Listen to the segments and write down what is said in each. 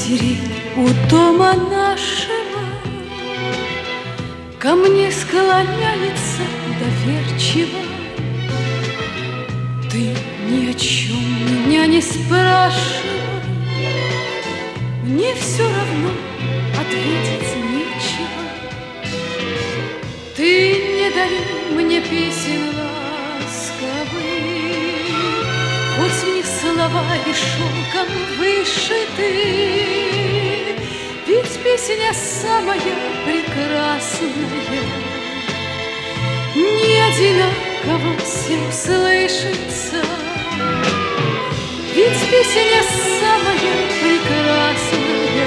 матери у дома нашего ко мне склоняется доверчиво. Ты ни о чем меня не спрашивай, мне все равно ответить нечего. Ты не дари мне песен ласковых, хоть в них слова и шелком вышиты, ведь песня самая прекрасная не одинаково всем слышится. Ведь песня самая прекрасная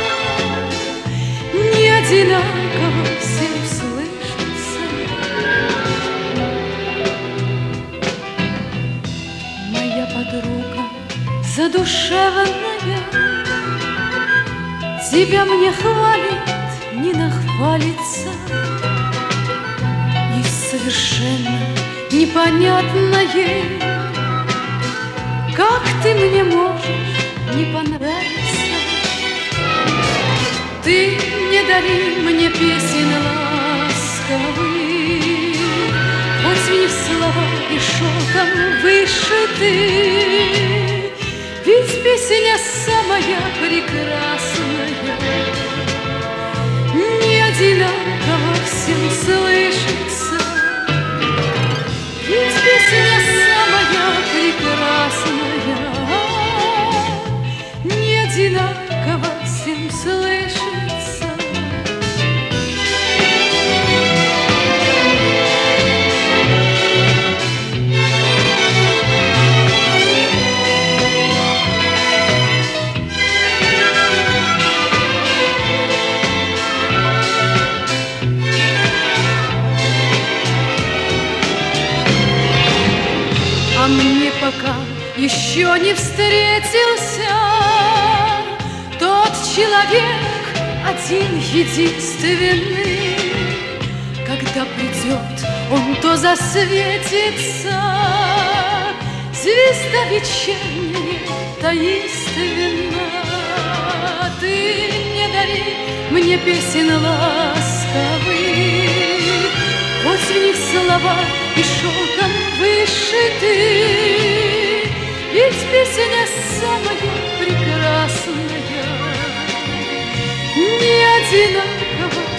не одинаково всем слышится. Моя подруга задушевная тебя мне хвалит, не нахвалится, и совершенно непонятно ей, как ты мне можешь не понравиться. Ты не дари мне песен ласковых, хоть в них слова и шелком вышиты, ведь песня самая прекрасная не одинаково всем слышится. Ведь песня самая прекрасная не одинаково всем слышится. А мне пока еще не встретился тот человек один единственный. Когда придет он, то засветится звезда вечерняя таинственно. Ты не дари мне песен ласковых, хоть в них слова и шелком вышиты, ведь песня самая прекрасная не одинаково